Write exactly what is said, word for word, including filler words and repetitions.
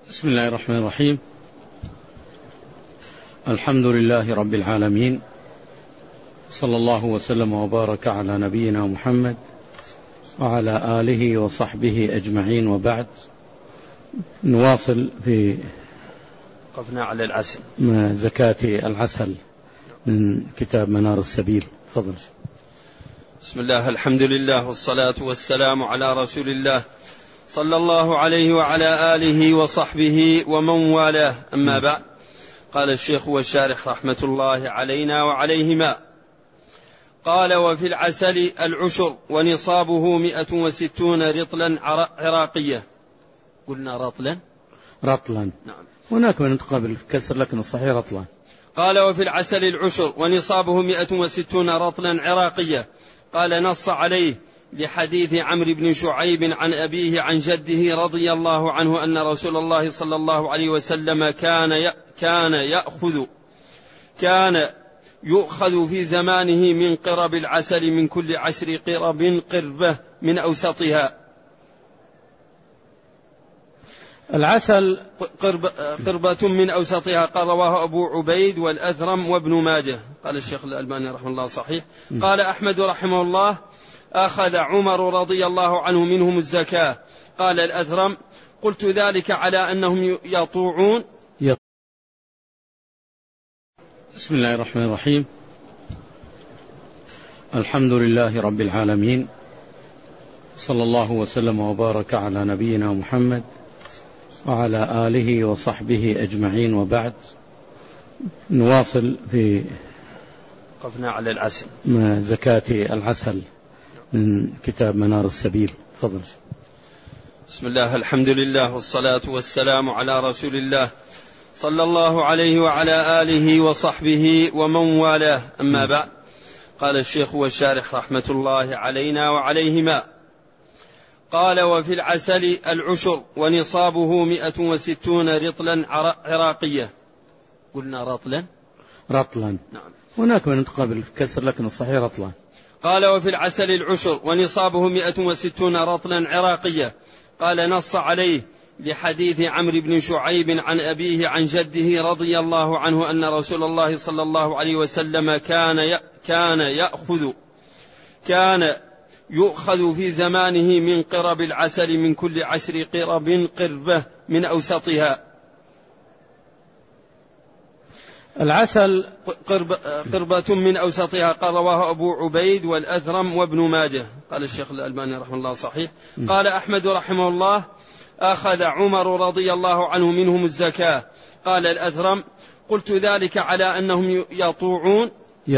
بسم الله الرحمن الرحيم. الحمد لله رب العالمين، صلى الله وسلم وبارك على نبينا محمد وعلى آله وصحبه أجمعين، وبعد. نواصل في قفنا على العسل، زكاة العسل من كتاب منار السبيل. تفضل. بسم الله، الحمد لله والصلاة والسلام على رسول الله صلى الله عليه وعلى آله وصحبه ومن والاه، أما بعد. قال الشيخ والشارح رحمة الله علينا وعليهما: قال: وفي العسل العشر ونصابه مئة وستون رطلا عراقية. قلنا رطلا رطلا نعم، هناك من قبل كسر لكن الصحيح رطلا. قال: وفي العسل العشر ونصابه مئة وستون رطلا عراقية. قال: نص عليه لحديث عمرو بن شعيب عن أبيه عن جده رضي الله عنه أن رسول الله صلى الله عليه وسلم كان كان يأخذ كان يؤخذ في زمانه من قرب العسل من كل عشر قرب قربة من أوسطها. العسل قرب قربة من أوسطها. قال: رواه أبو عبيد والأثرم وابن ماجه. قال الشيخ الألباني رحمه الله صحيح. قال أحمد رحمه الله: أخذ عمر رضي الله عنه منهم الزكاة. قال الأثرم: قلت ذلك على أنهم يطوعون. بسم الله الرحمن الرحيم. الحمد لله رب العالمين، صلى الله وسلم وبارك على نبينا محمد وعلى آله وصحبه أجمعين، وبعد. نواصل في قفنا على العسل، زكاة العسل من كتاب منار السبيل. تفضل. بسم الله، الحمد لله والصلاة والسلام على رسول الله صلى الله عليه وعلى آله وصحبه ومن والاه، أما بعد. قال الشيخ والشارح رحمة الله علينا وعليهما: قال: وفي العسل العشر ونصابه مئة وستون رطلا عراقية. قلنا رطلا رطلا نعم، هناك من قبل كسر لكن الصحيح رطلا. قال: وفي العسل العشر ونصابه مئة وستون رطلا عراقية. قال: نص عليه لحديث عمرو بن شعيب عن أبيه عن جده رضي الله عنه أن رسول الله صلى الله عليه وسلم كان كان يأخذ كان يؤخذ في زمانه من قرب العسل من كل عشر قرب قربة من أوسطها. العسل قرب قربة من أوسطها. قال: رواه أبو عبيد والأثرم وابن ماجه. قال الشيخ الألباني رحمه الله صحيح. قال أحمد رحمه الله: أخذ عمر رضي الله عنه منهم الزكاة. قال الأثرم: قلت ذلك على أنهم يطوعون.